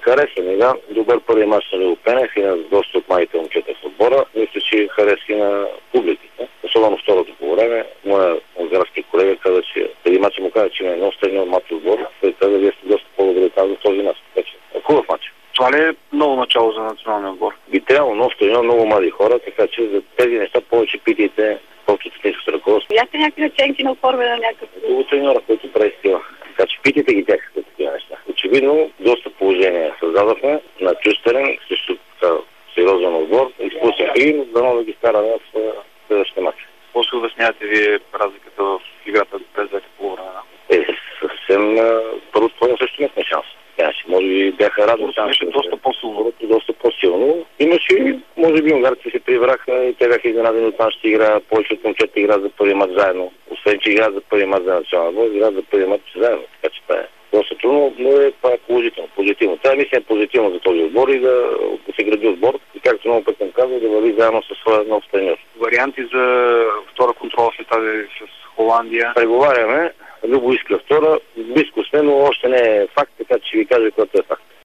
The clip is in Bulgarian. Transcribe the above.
Хареса ми, да. Добър първи мач на Лилопенев и на доста от малите момчета в отбора. Мисля, че хареса и на публиката. Особено второто по време. Моя унгарски колега каза, че преди мача му каза, че има едно страни от матч отбор. Той каза, вие сте доста по-добре там за този мач. Така че хубав мач. Това ли е ново начало за националния отбор? Би трябвало нов стадион, много млади хора, така че за тези неща повече питайте колкото техническото ръководство. Бяхте някакви оценки на оформяне на някакъв... Много треньора, който прави стила. Така че питайте ги тях за такива неща. Очевидно, доста положения създадохме на чужд терен срещу сериозен отбор. Изпуснаха ги, но дано да ги скараме в следващия мач. Какво се обяснявате вие разликата в играта през двете полувремена? Съвсем първо това също имахме шанс. Може би бяха радостни. Беше доста по-силно. Доста по-силно. Имаше, може би, унгарците се привраха и те бяха изненадени от нашата игра. Повече от момчета играят за първи мач заедно. Освен, че играят за първи мач за национална отбор, играят за първи мач заедно. Така че това е доста трудно, но това е положително. Това мисля е позитивно за този отбор и да се гради отбор. И както много път съм казал, да върви заедно със своя нов треньор. Варианти за втора контрола след тази с Холандия? Преговаряме. Любо иска втора. Близко сме, но още не е факт, така че ви кажа, което е факт.